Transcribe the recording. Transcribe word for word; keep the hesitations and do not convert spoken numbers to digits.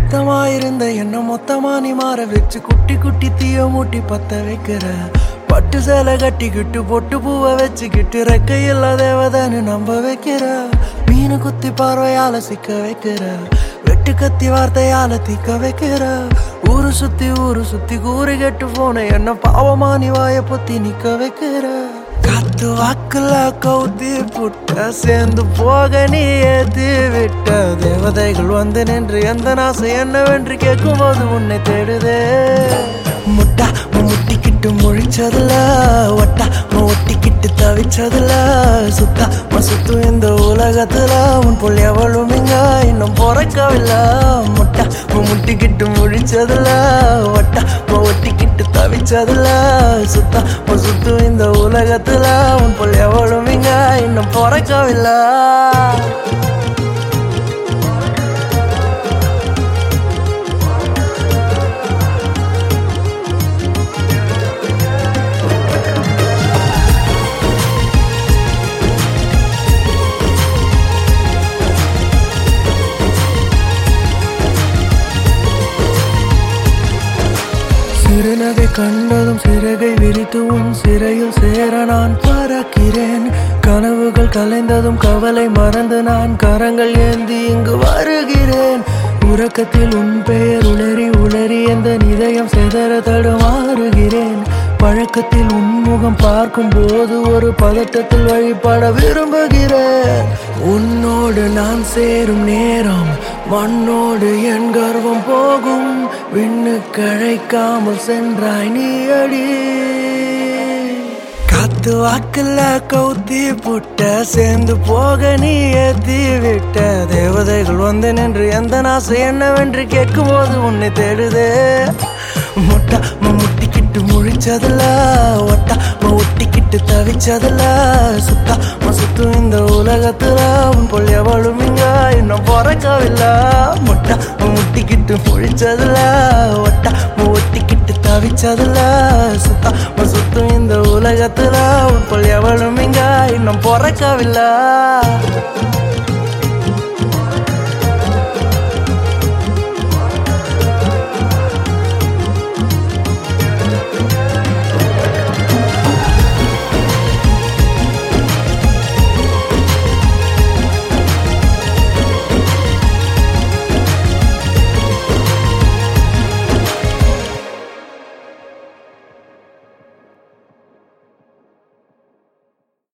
சுத்தமா இருந்த என்ன மொத்தமா நீ மாற வச்சு குட்டி குட்டி தீய மூட்டி பத்த வைக்கிற. பட்டு சேலை கட்டிக்கிட்டு பொட்டு பூவை வச்சுக்கிட்டு ரெக்கையில்லா தேவதைன்னு நம்ப வைக்கிற. மீனு குத்தி பார்வையால சிக்க வைக்கிற. வெட்டு கத்தி வார்த்தையால தீக்க வைக்கிற. ஊரு சுத்தி ஊரு சுத்தி கூறு கெட்டு போன என்ன பாவமா நீ வாய பொத்தி நிக்க வைக்கிற. காத்து வாக்குல கவுத்தி புட்ட சேர்ந்து போக நீ ஏத்தி விட்ட. தேவதைகள் வந்து நின்று எந்த நாசை என்னவென்று கேட்கும் போது உன்னை தேடுதே. முட்டா முட்டிக்கிட்டு முழிச்சதுல ஒட்டா ஒட்டிக்கிட்டு தவிச்சதுல சுத்தா சுத்து இந்த உலகத்துல உன் புள்ளி எவளும் இங்க இன்னும் பிறக்கவில்லை. முட்டா முட்டிக்கிட்டு முழிச்சதுல ஒட்டா ஒட்டிக்கிட்டு தவிச்சதுல சுத்தா சுத்து இந்த உலகத்துல உன் புள்ளி எவளும் இங்க இன்னும் பிறக்கவில்லை. சிறுநகை கண்டதும் சிறகை விரித்து உன் சிறையில் சேர நான் பறக்கிறேன். கனவுகள் கலைந்ததும் கவலை மறந்து நான் கரங்கள் ஏந்தி இங்கு வருகிறேன். உறக்கத்தில் உன் பெயர் உளறி உளறி எந்த இதயம் செதற தடுமாறுகிறேன். பழக்கத்தில் உன்முகம் பார்க்கும் போது ஒரு பதட்டத்தில் வழிபட விரும்புகிறேன். உன்னோடு நான் சேரும் நேரம் மண்ணோடு என் கர்வம் போகும். விண்ணு கழைக்காமல் சென்றாய் நீ அடி. காத்து வாக்குல கவுத்தி புட்ட சேர்ந்து போக நீ ஏத்தி விட்ட. தேவதைகள் வந்து நின்று எந்த நாசை என்னவென்று கேட்கும் போது உன்னை தேடுதே. முட்டா முட்டிக்கிட்டு முழிச்சதுல ஒட்டா ஒட்டிக்கிட்டு தவிச்சதுல சுத்தா சுத்து இந்த உலகத்துல உன் பொல் எவளும் இங்க இன்னும் பிறக்கவில்லை. முட்டா முட்டிக்கிட்டு முழிச்சதுல ஒட்டா ஒட்டிக்கிட்டு தவிச்சதுல சுத்தா சுத்து இந்த உலகத்துல உன் பொல் எவளும் இங்க இன்னும் பிறக்கவில்லை.